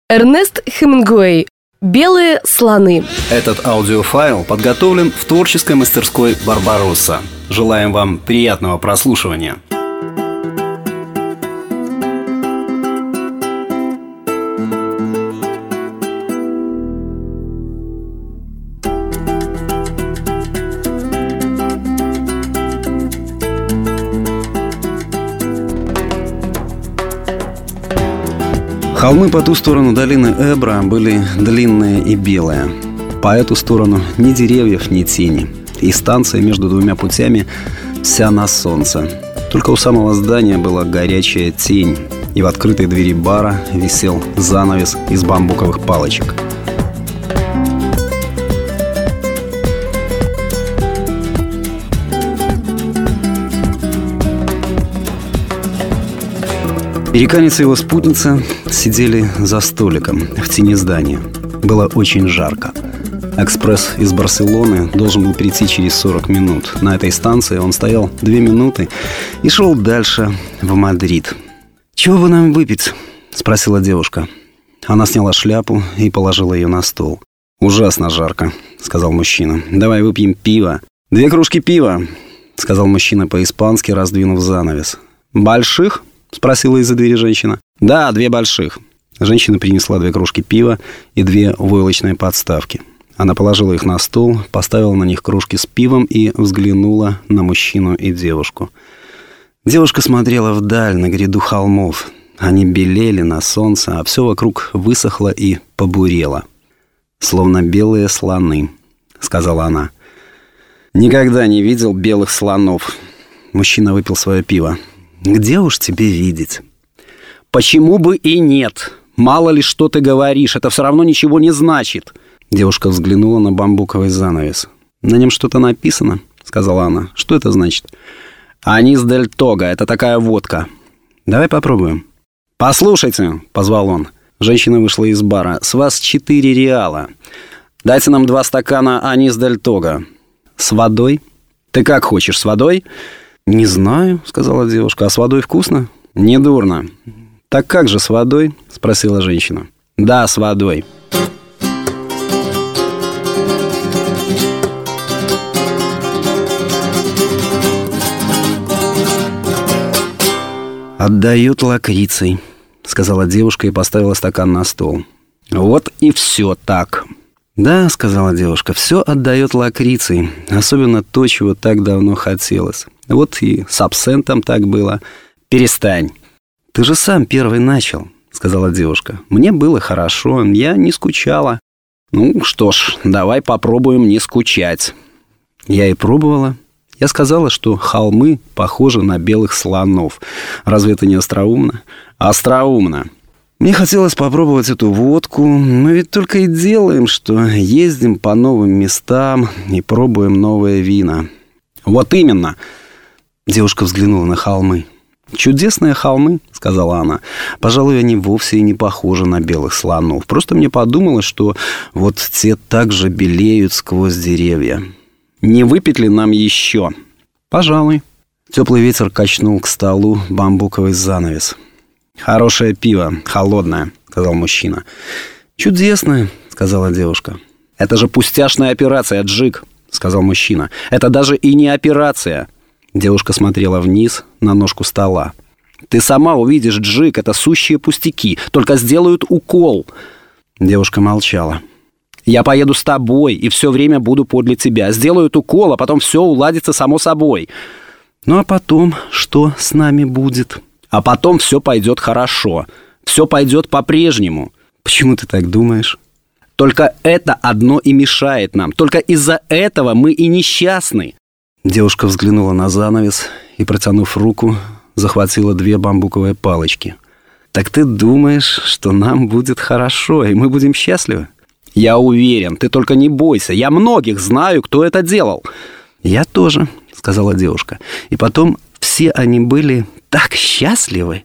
Эрнест Хемингуэй. «Белые слоны». Этот аудиофайл подготовлен в творческой мастерской «Барбаросса». Желаем вам приятного прослушивания. Холмы по ту сторону долины Эбра были длинные и белые. По эту сторону ни деревьев, ни тени. И станция между двумя путями вся на солнце. Только у самого здания была горячая тень, и в открытой двери бара висел занавес из бамбуковых палочек. Американец и его спутница сидели за столиком в тени здания. Было очень жарко. Экспресс из Барселоны должен был прийти через 40 минут. На этой станции он стоял 2 минуты и шел дальше в Мадрид. «Чего бы нам выпить?» – спросила девушка. Она сняла шляпу и положила ее на стол. «Ужасно жарко», – сказал мужчина. «Давай выпьем пиво». 2 кружки пива», – сказал мужчина по-испански, раздвинув занавес. «Больших?» — спросила из-за двери женщина. «Да, 2 больших». Женщина принесла 2 кружки пива и 2 войлочные подставки. Она положила их на стол, поставила на них кружки с пивом и взглянула на мужчину и девушку. Девушка смотрела вдаль, на гряду холмов. Они белели на солнце, а все вокруг высохло и побурело. «Словно белые слоны», — сказала она. «Никогда не видел белых слонов». Мужчина выпил свое пиво. «Где уж тебе видеть?» «Почему бы и нет? Мало ли что ты говоришь, это все равно ничего не значит». Девушка взглянула на бамбуковый занавес. «На нем что-то написано», — сказала она. «Что это значит?» «Анис дель Того, это такая водка». «Давай попробуем». «Послушайте», — позвал он. Женщина вышла из бара. «С вас 4 реала. Дайте нам 2 стакана Анис дель Того». «С водой?» «Ты как хочешь, с водой?» «Не знаю», — сказала девушка. «А с водой вкусно?» «Недурно». «Так как же с водой?» — спросила женщина. «Да, с водой». «Отдает лакрицей», — сказала девушка и поставила стакан на стол. «Вот и все так». «Да», — сказала девушка, — «все отдает лакрицей, особенно то, чего так давно хотелось. Вот и с абсентом так было». «Перестань». «Ты же сам первый начал», — сказала девушка. «Мне было хорошо, я не скучала». «Ну что ж, давай попробуем не скучать». Я и пробовала. Я сказала, что холмы похожи на белых слонов. Разве это не остроумно? Остроумно. Мне хотелось попробовать эту водку. Мы ведь только и делаем, что ездим по новым местам и пробуем новые вина. Вот именно. Девушка взглянула на холмы. «Чудесные холмы», — сказала она. «Пожалуй, они вовсе и не похожи на белых слонов. Просто мне подумалось, что вот те также белеют сквозь деревья. Не выпить ли нам еще?» «Пожалуй». Теплый ветер качнул к столу бамбуковый занавес. «Хорошее пиво, холодное», — сказал мужчина. «Чудесное», — сказала девушка. «Это же пустяшная операция, Джик», — сказал мужчина. «Это даже и не операция». Девушка смотрела вниз на ножку стола. «Ты сама увидишь, Джик, это сущие пустяки. Только сделают укол». Девушка молчала. «Я поеду с тобой и все время буду подле тебя. Сделают укол, а потом все уладится само собой». «Ну а потом что с нами будет?» «А потом все пойдет хорошо. Все пойдет по-прежнему». «Почему ты так думаешь?» «Только это одно и мешает нам. Только из-за этого мы и несчастны». Девушка взглянула на занавес и, протянув руку, захватила 2 бамбуковые палочки. «Так ты думаешь, что нам будет хорошо, и мы будем счастливы?» «Я уверен, ты только не бойся. Я многих знаю, кто это делал». «Я тоже», — сказала девушка. «И потом все они были так счастливы».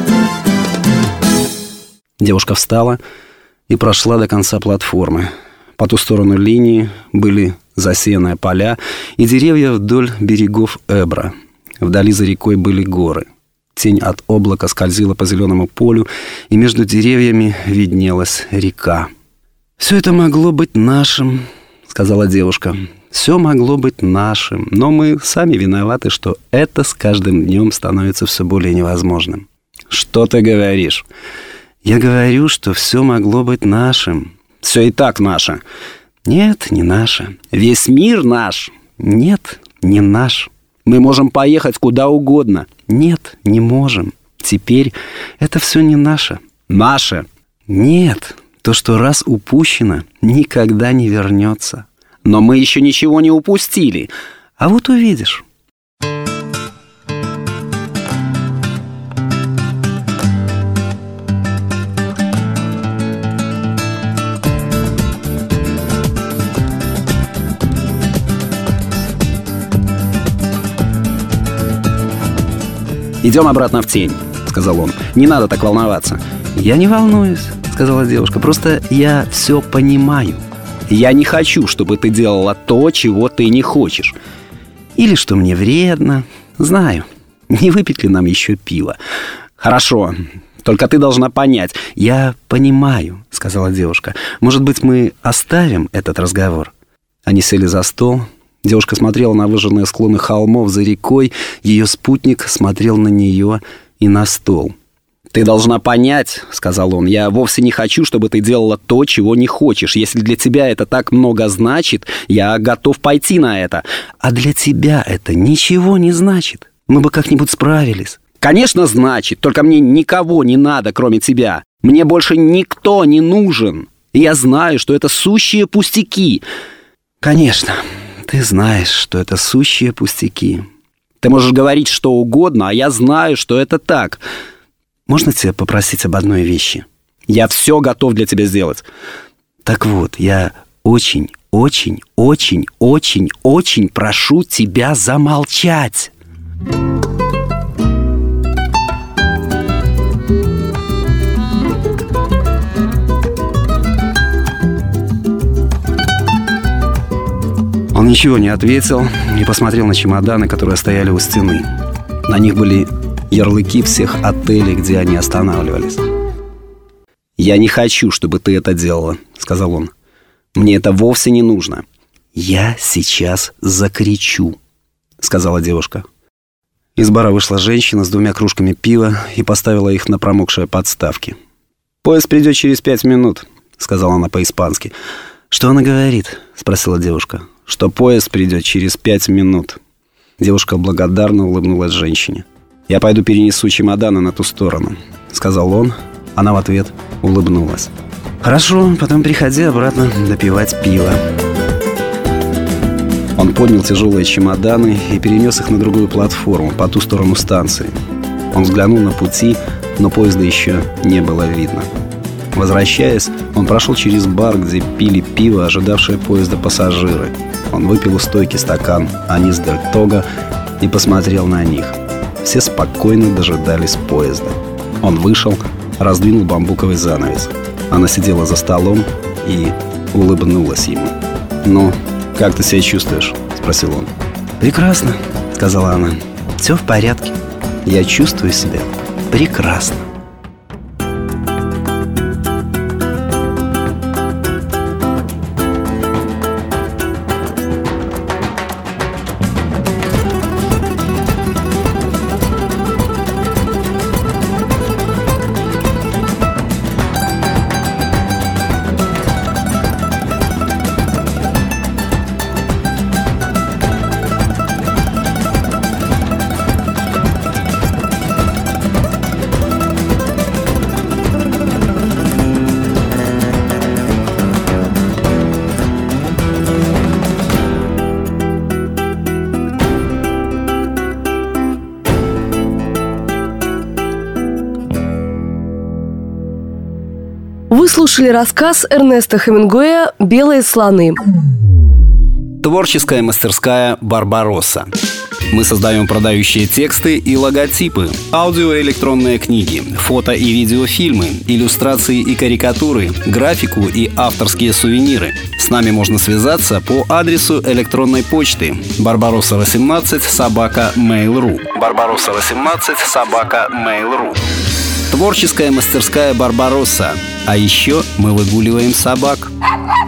Девушка встала и прошла до конца платформы. По ту сторону линии были засеянные поля и деревья вдоль берегов Эбра. Вдали за рекой были горы. Тень от облака скользила по зеленому полю, и между деревьями виднелась река. «Все это могло быть нашим», — сказала девушка. «Все могло быть нашим, но мы сами виноваты, что это с каждым днем становится все более невозможным». «Что ты говоришь?» «Я говорю, что все могло быть нашим». «Все и так наше». «Нет, не наше». «Весь мир наш». «Нет, не наш». «Мы можем поехать куда угодно». «Нет, не можем. Теперь это все не наше». «Наше». «Нет, то, что раз упущено, никогда не вернется». «Но мы еще ничего не упустили». «А вот увидишь». «Идем обратно в тень», — сказал он. «Не надо так волноваться». «Я не волнуюсь», — сказала девушка. «Просто я все понимаю. Я не хочу, чтобы ты делала то, чего ты не хочешь. Или что мне вредно. Знаю. Не выпить ли нам еще пиво?» «Хорошо. Только ты должна понять». «Я понимаю», — сказала девушка. «Может быть, мы оставим этот разговор?» Они сели за стол. Девушка смотрела на выжженные склоны холмов за рекой. Ее спутник смотрел на нее и на стол. «Ты должна понять, — сказал он, — я вовсе не хочу, чтобы ты делала то, чего не хочешь. Если для тебя это так много значит, я готов пойти на это». «А для тебя это ничего не значит. Мы бы как-нибудь справились». «Конечно, значит. Только мне никого не надо, кроме тебя. Мне больше никто не нужен. И я знаю, что это сущие пустяки». «Конечно. Ты знаешь, что это сущие пустяки. Ты можешь говорить что угодно, а я знаю, что это так. Можно тебя попросить об одной вещи?» «Я все готов для тебя сделать». «Так вот, я очень, очень, очень, очень, очень прошу тебя замолчать». Он ничего не ответил и посмотрел на чемоданы, которые стояли у стены. На них были ярлыки всех отелей, где они останавливались. «Я не хочу, чтобы ты это делала», — сказал он. «Мне это вовсе не нужно». «Я сейчас закричу», — сказала девушка. Из бара вышла женщина с 2 кружками пива и поставила их на промокшие подставки. «Поезд придет через 5 минут», — сказала она по-испански. «Что она говорит?» — спросила девушка. «Что поезд придет через 5 минут». Девушка благодарно улыбнулась женщине. «Я пойду перенесу чемоданы на ту сторону», — сказал он. Она в ответ улыбнулась. «Хорошо, потом приходи обратно допивать пиво». Он поднял тяжелые чемоданы и перенес их на другую платформу, по ту сторону станции. Он взглянул на пути, но поезда еще не было видно. Возвращаясь, он прошел через бар, где пили пиво ожидавшие поезда пассажиры. Он выпил у стойки стакан анис дель Того и посмотрел на них. Все спокойно дожидались поезда. Он вышел, раздвинул бамбуковый занавес. Она сидела за столом и улыбнулась ему. «Ну, как ты себя чувствуешь?» — спросил он. «Прекрасно», — сказала она. «Все в порядке. Я чувствую себя прекрасно». Вы слушали рассказ Эрнеста Хемингуэя «Белые слоны». Творческая мастерская Барбаросса. Мы создаем продающие тексты и логотипы, аудио и электронные книги, фото и видеофильмы, иллюстрации и карикатуры, графику и авторские сувениры. С нами можно связаться по адресу электронной почты barbarossa18@mail.ru. barbarossa18@mail.ru. Творческая мастерская Барбаросса. А еще мы выгуливаем собак.